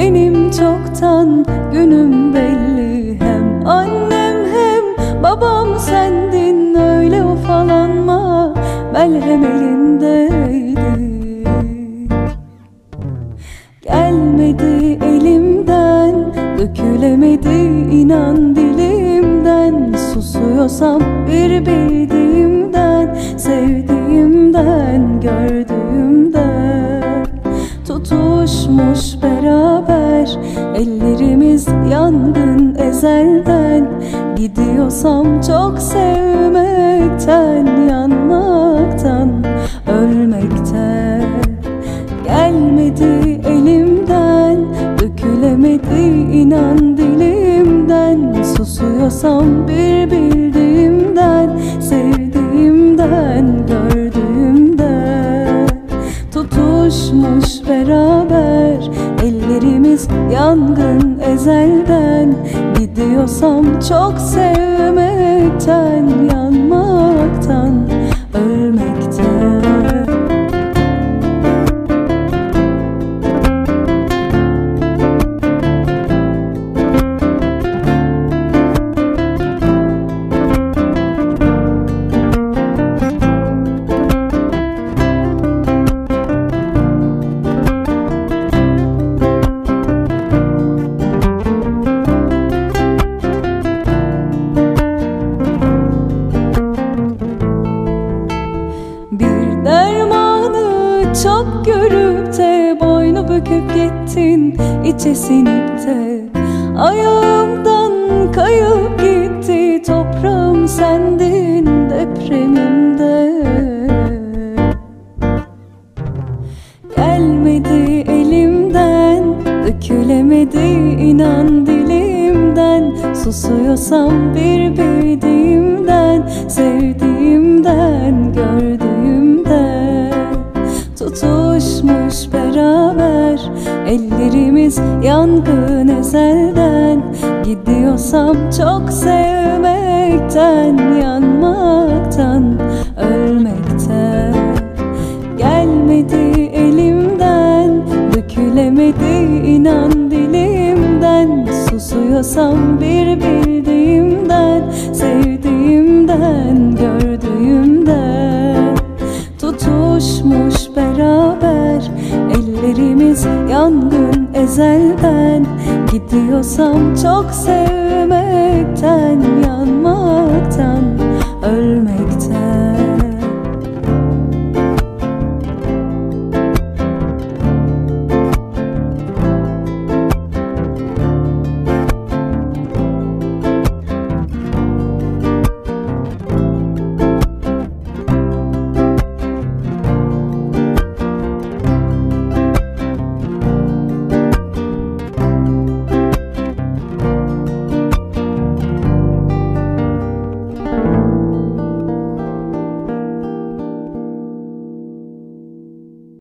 benim çoktan günüm belli. Hem annem hem babam sendin, öyle ufalanma, merhem elindeydi. Gelmedi elimden, dökülemedi inan dilimden. Susuyorsam bir bildiğimden, sevdiğimden, gördüğümden. Tutuşmuş beraber ellerimiz, yangın ezelden. Gidiyorsam çok sevmekten, yanmaktan, ölmekten. Gelmedi elimden, dökülemedi inan dilimden. Susuyorsam bir bildiğimden, sevdiğimden, gördüğümden. Tutuşmuş beraber ellerimiz, yangın ezelden. Gidiyorsam çok sevmekten, yanmaktan, ölmekten. Çok görüp de boynu büküp gittin, içe sinip de ayağımdan kayıp gitti. Toprağım sendin depremimde. Gelmedi elimden, dökülemedi inan dilimden. Susuyorsam bir bildiğimden, sevdiğimden, gördüğümden. Tutuşmuş beraber ellerimiz, yangın ezelden. Gidiyorsam çok sevmekten, yanmaktan, ölmekten. Gelmedi elimden, dökülemedi inan dilimden. Susuyorsam bir bildiğimden, sevdiğimden, gördüğümden. Tutuşmuş beraber ellerimiz, yangın ezelden. Gidiyorsam çok sevmekten, yanmaktan, ölmekten.